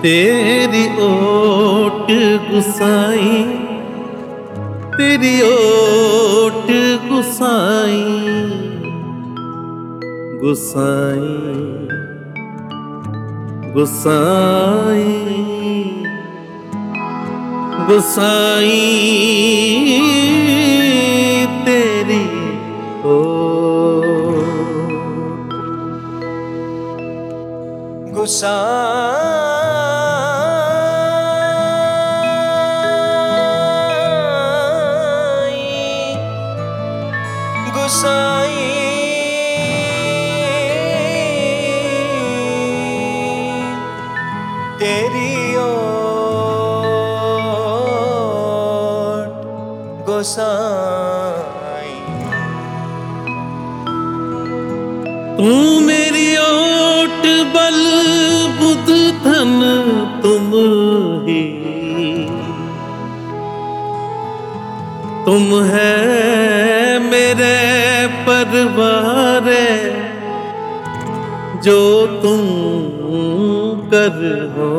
तेरी ओट गुसाई, तेरी ओट गुसाई, गुसाई गुसाई गुसाई तेरी ओट गुसाई तेरी ओट गुसाई। तू मेरी ओट बल बुध धन तुम ही, तुम है मेरे परवार, जो तुम कर हो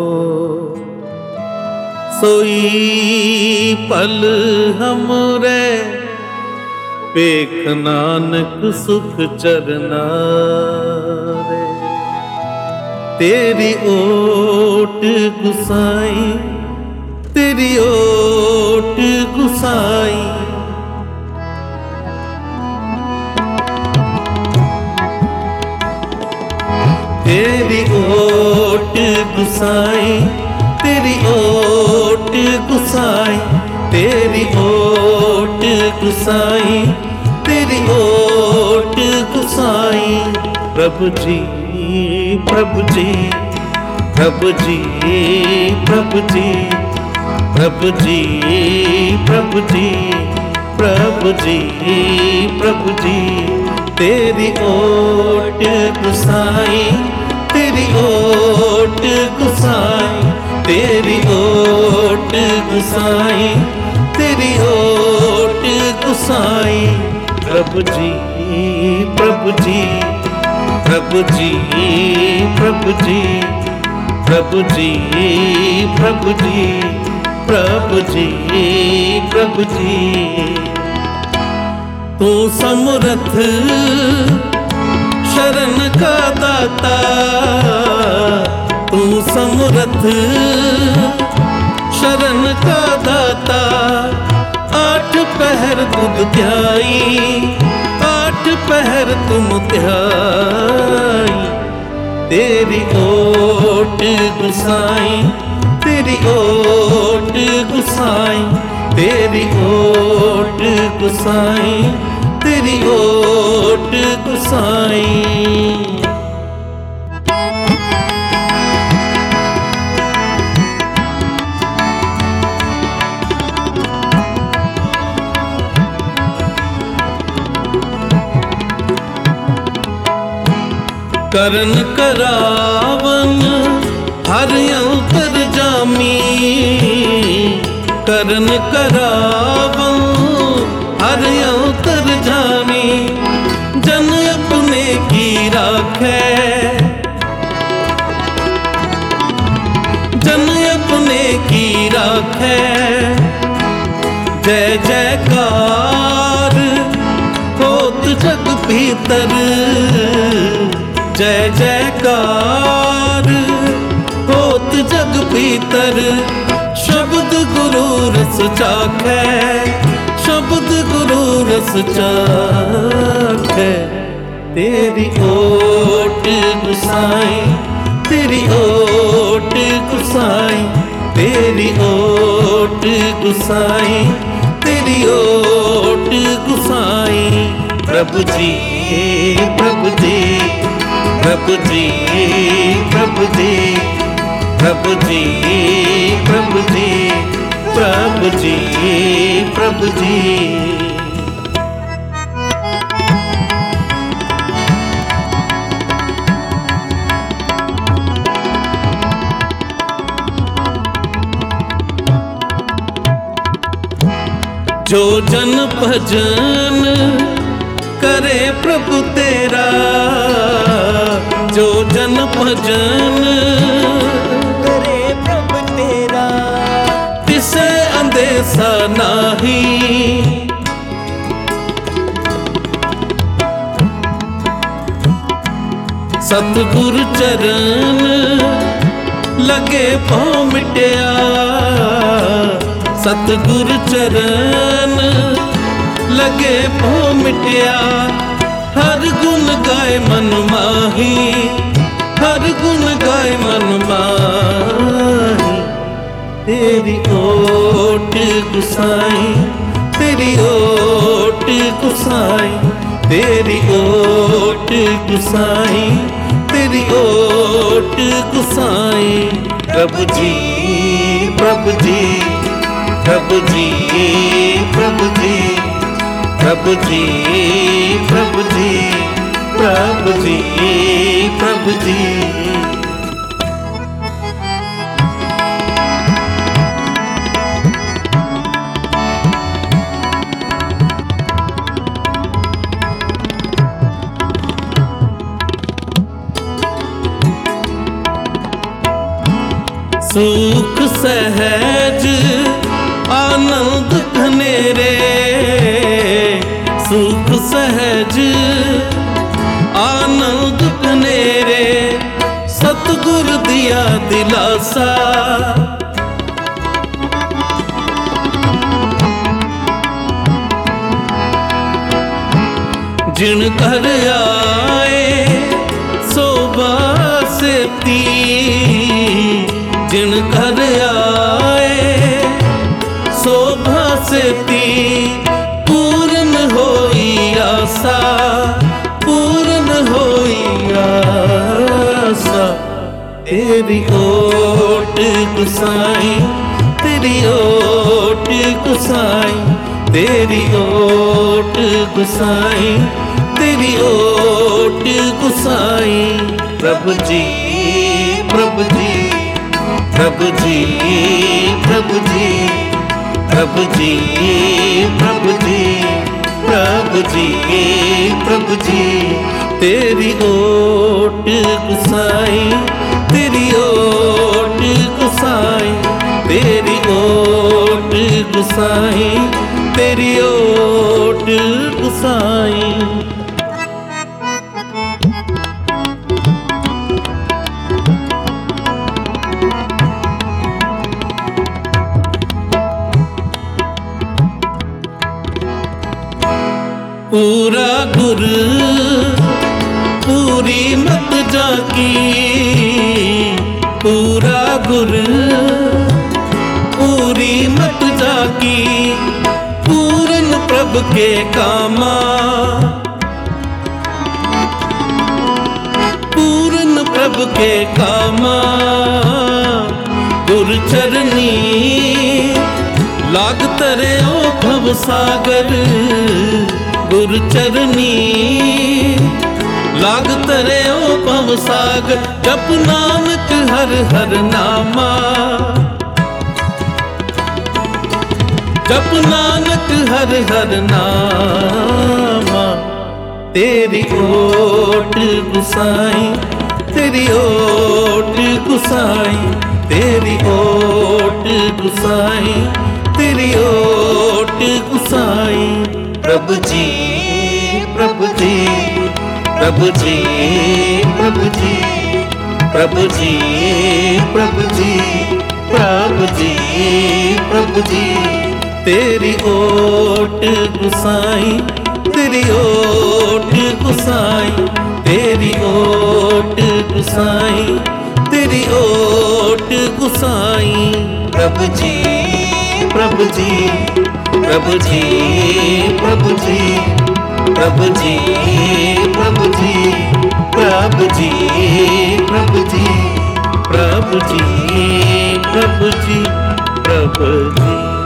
सोई पल हमरे, पेख नानक सुख चरना रे। तेरी ओट गुसाई, तेरी ओट गुसाई, तेरी ओट गुसाई, तेरी ओट गुसाई, तेरी ओट गुसाई, तेरी ओट गुसाई। प्रभु जी प्रभु जी प्रभु जी प्रभु जी प्रभु जी प्रभु जी प्रभु जी प्रभु जी। तेरी ओट गुसाई, तेरी ओट गुसाई, तेरी ओट गुसाई, तेरी ओट गुसाई। प्रभु जी प्रभु जी प्रभु जी प्रभु जी प्रभु जी प्रभु जी प्रभु जी प्रभु जी। तू समर्थ शरण का दाता, तू समर्थ शरण का दाता। आठ पहर दूध प्याई, आठ पहर तुम ध्याई। तेरी ओट गुसाई, तेरी ओट गुसाई, तेरी ओट गुसाई, तेरी ओट गुसाई। करन करावन हर अंतरजामी, करन करावन हर अंतरजामी। जन अपने की राखे, जन अपने की राखे। जय जयकार होत जग भीतर, जय जयकार होत जग भीतर। शब्द गुरु रस चाखे, शब्द गुरु रस चाखे। तेरी ओट गुसाई, तेरी ओट गुसाई, तेरी ओट गुसाई, तेरी ओट गुसाई। प्रभु जी प्रभु जी प्रभु जी प्रभु जी प्रभु जी प्रभु जी प्रभु जी प्रभु जी। जो जन भजन करे प्रभु तेरा, जो जन भजन करे जैसा नाही। सतगुर चरण लगे पाँव मिटया, सतगुर चरण लगे पाँव मिटया। हर गुण गाए मन माही, हर गुण गाए मन माही। तेरी ओट गुसाई, तेरी ओट गुसाई, तेरी ओट गुसाई, तेरी ओट गुसाई। प्रभु जी प्रभु जी प्रभु जी प्रभु जी प्रभु जी प्रभु जी प्रभु जी प्रभु जी। सुख सहज आनंद घनेरे, सुख सहज आनंद घनेरे। सतगुर दिया दिलासा, जिन घर आए सोबा सेती, जिन घर आए शोभा सेती। पूर्ण होई आशा, पूर्ण होई आशा। तेरी ओट गुसाई, तेरी ओट गुसाई, तेरी ओट गुसाई, तेरी ओट गुसाई। प्रभु जी प्रभु जी प्रभु जी प्रभु जी प्रभु जी प्रभु जी प्रभु जी प्रभु जी। तेरी ओट गुसाई, तेरी ओट गुसाई, तेरी ओट गुसाई, तेरी ओट गुसाई। पूरा गुर पूरी मत जाकी, पूरा गुर पूरी मत जाकी। पूर्ण प्रभु के कामा, पूर्ण प्रभु के कामा। गुर चरनी लाग तरे ओ भव सागर, गुर चरनी लाग तरे ओ भव सागर। जप नानक हर हर नामा, जप नानक हर हर नामा। तेरी ओट गुसाई, तेरी ओट गुसाई, तेरी ओट गुसाई, तेरी ओट गुसाई। प्रभु जी प्रभु जी प्रभु जी प्रभु जी प्रभु जी प्रभु जी प्रभु जी प्रभु जी। तेरी ओट गुसाई, तेरी ओट गुसाई, तेरी ओट गुसाई, तेरी ओट गुसाई। प्रभु जी प्रभु जी प्रभु जी प्रभु जी प्रभु जी प्रभु जी प्रभु जी प्रभु जी प्रभु जी प्रभु जी प्रभु जी।